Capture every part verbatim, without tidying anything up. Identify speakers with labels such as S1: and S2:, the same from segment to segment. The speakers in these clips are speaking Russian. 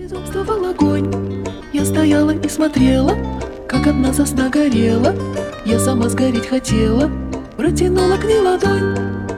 S1: Безумствовал огонь. Я стояла и смотрела, как одна сосна горела. Я сама сгореть хотела, протянула к ней ладонь.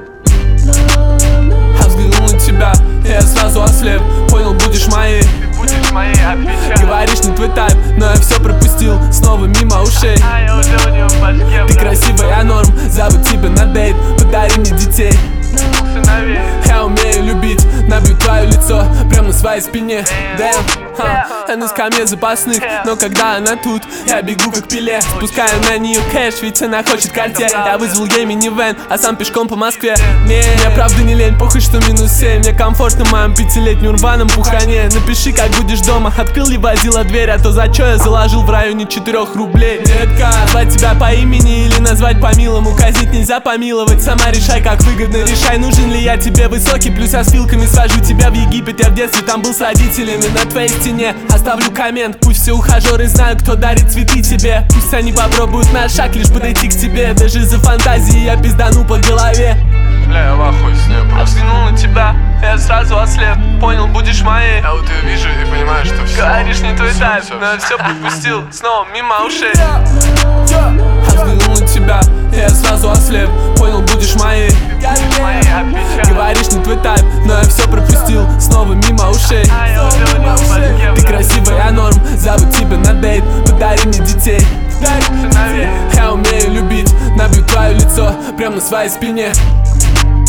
S2: Я взглянул на тебя, и я сразу ослеп. Понял, будешь моей.
S3: Ты будешь моей, отвечаю.
S2: Говоришь, не твой тайп, но я все пропустил, снова мимо ушей.
S3: А я уже у него в башке.
S2: Ты красивая, норм, зовут тебя на дейт. Подари мне детей.
S3: Сыновей.
S2: Я умею любить, набью твое лицо прямо на своей спине. Дэм, ха, я на скамье запасных, но когда она тут, я бегу как Пеле. Спускаю на нее кэш, ведь она хочет карте. Я вызвал ей минивэн, а сам пешком по Москве. Не, мне правда не лень, похуй, что минус семь. Мне комфортно в моем пятилетнем рваном пухане. Напиши, как будешь дома, открыл ли водила дверь, а то за чё я заложил в районе четырех рублей. Детка, назвать тебя по имени или назвать по-милому, казнить нельзя помиловать. Сама решай, как выгодно, решай, нужен ли я тебе высокий. Плюс я с вилками свожу тебя в Египет. Я в детстве там был с родителями. На твоей стене оставлю коммент. Пусть все ухажеры знают, кто дарит цветы тебе. Пусть они попробуют на шаг, лишь подойти к тебе. Даже за фантазии я пиздану по голове.
S3: Бля, я в ахуе с нее просто.
S2: Взглянул на тебя, я сразу ослеп. Понял, будешь моей.
S3: Я вот ее вижу и понимаю, что все.
S2: Говоришь, не твой
S3: Всё,
S2: тайп,
S3: всё,
S2: но я
S3: всё.
S2: все пропустил, снова мимо ушей. Я взглянул на тебя, и я сразу ослеп. Понял, будешь моей.
S3: Моей, отвечаю.
S2: Говоришь, не твой тайп, но я все пропустил, снова мимо ушей.
S3: А я уже у него в башке.
S2: Ты красивая, норм, зовут тебя на дейт. Подари мне детей.
S3: Сыновей.
S2: Я умею любить, набью твое лицо прямо на своей спине.